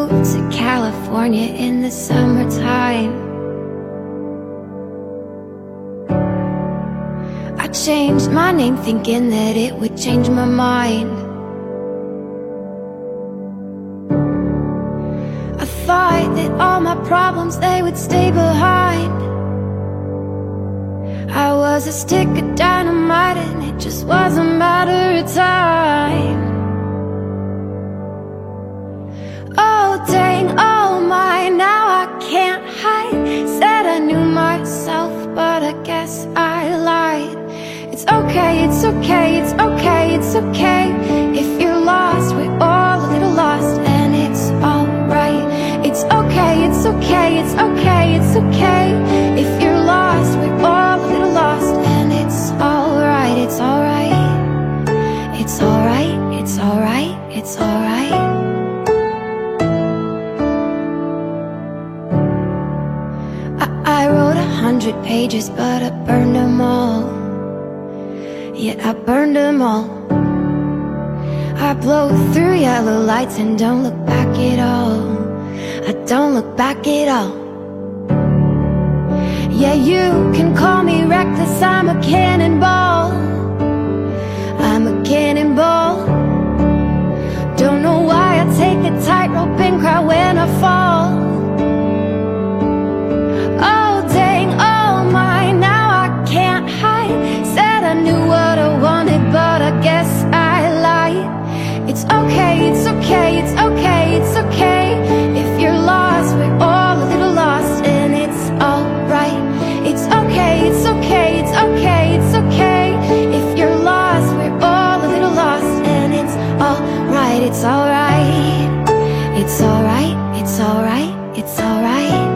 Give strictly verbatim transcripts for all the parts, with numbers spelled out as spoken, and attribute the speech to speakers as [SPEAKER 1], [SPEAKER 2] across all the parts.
[SPEAKER 1] moved to California in the summertime. I changed my name thinking that it would change my mind. I thought that all my problems, they would stay behind. I was a stick of dynamite and it just was a matter of time. Oh dang, oh my, now I can't hide. Said I knew myself, but I guess I lied. It's okay, it's okay, it's okay, it's okay. If you're lost, we're all a little lost, and it's alright. It's okay, it's okay, it's okay, it's okay. If you're lost, we're all a little lost, and it's alright, it's alright. It's alright, it's alright, it's alright. I, I wrote a hundred pages, but I burned them all. Yeah, I burned them all. I blow through yellow lights and don't look back at all. I don't look back at all. Yeah, you can call me reckless, I'm a cannonball. I'm a cannonball. Don't know why I take a tightrope and cry when I fall. Oh dang, oh my, now I can't hide. Said I knew what I wanted, but I guess I lied. It's okay, it's okay, it's okay, it's okay. If you're lost, we're all a little lost, and it's alright. It's okay, it's okay, it's okay, it's okay. If you're lost, we're all a little lost, and it's alright, it's alright. It's alright, it's alright, it's alright.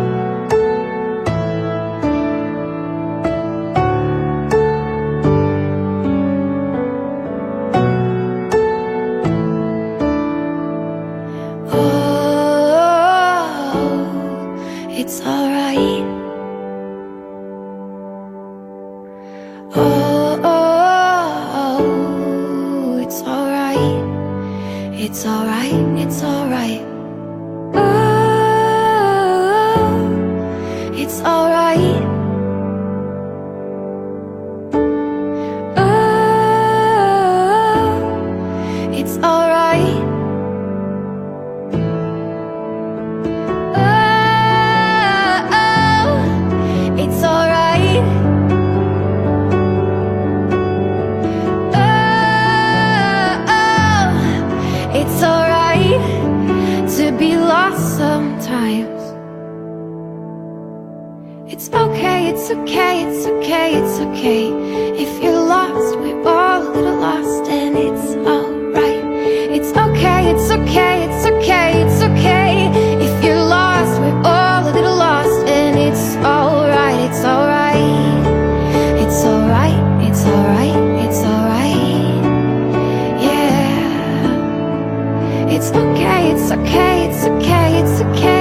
[SPEAKER 1] It's alright. Oh, oh, oh, it's alright. It's alright, it's alright. Oh, it's alright. Oh, it's alright. It's alright. Oh, oh, it's alright to be lost sometimes. It's okay, it's okay, it's okay, it's okay. If you're lost, we're all a little lost, and it's alright. It's okay, it's okay, it's okay, it's okay. If you're lost, we're all a little lost, and it's alright, it's alright. It's alright, it's alright, it's alright. Yeah. It's okay, it's okay, it's okay, it's okay.